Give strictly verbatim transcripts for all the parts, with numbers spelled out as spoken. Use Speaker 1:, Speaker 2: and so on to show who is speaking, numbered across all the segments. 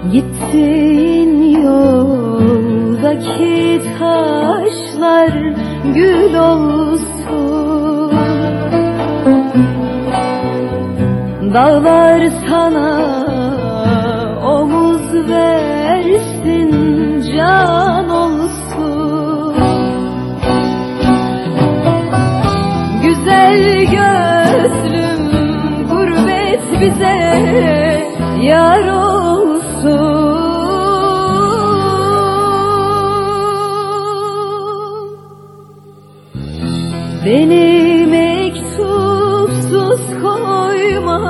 Speaker 1: Gittiğin yoldaki taşlar gül olsun, dağlar sana omuz versin, can olsun. Güzel gözlüm gurbet bize yar olsun. Beni mektupsuz koyma,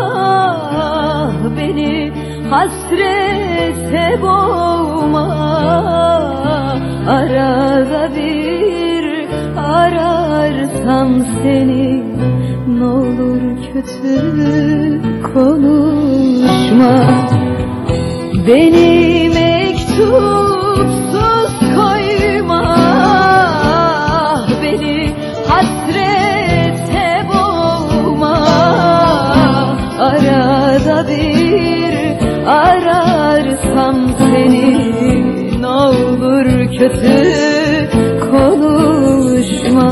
Speaker 1: beni hasrete boğma. Arada bir ararsam seni, n'olur kötü konuşma. Beni mektupsuz koyma, beni hasrete boğma. Arada bir ararsam seni, n'olur kötü konuşma.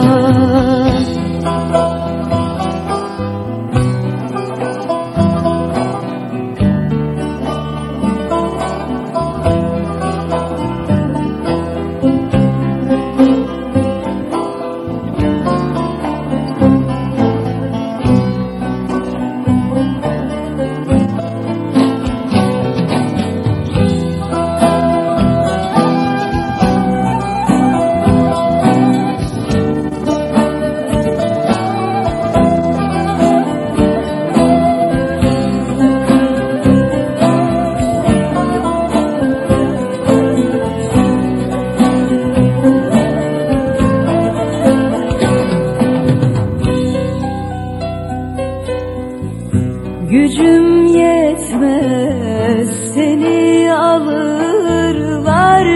Speaker 1: Gücüm yetmez, seni alırlar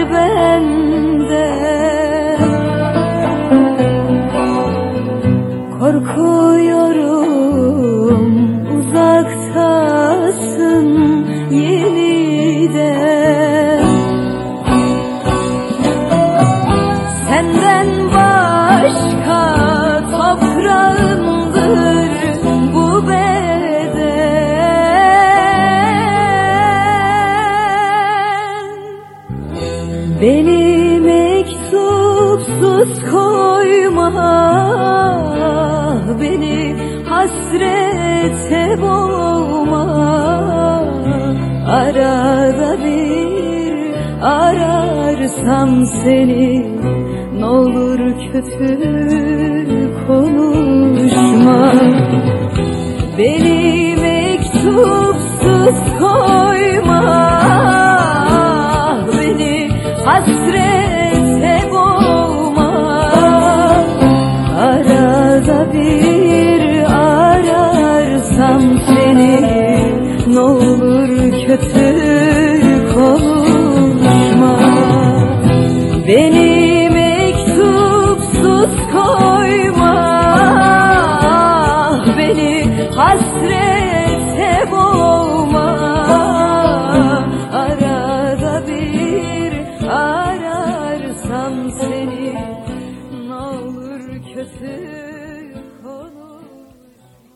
Speaker 1: benden. Korkuyorum uzaktasın yeniden. Senden başka toprağımdır bu beden. Beni mektupsuz koyma, beni hasrete boğma. Arada bir ararsam seni, n'olur kötü konuşma. Beni mektupsuz koyma, beni hasrete boğma. Arada bir ararsam seni, n'olur kötü konuşma. Beni mektupsuz koyma, beni hasret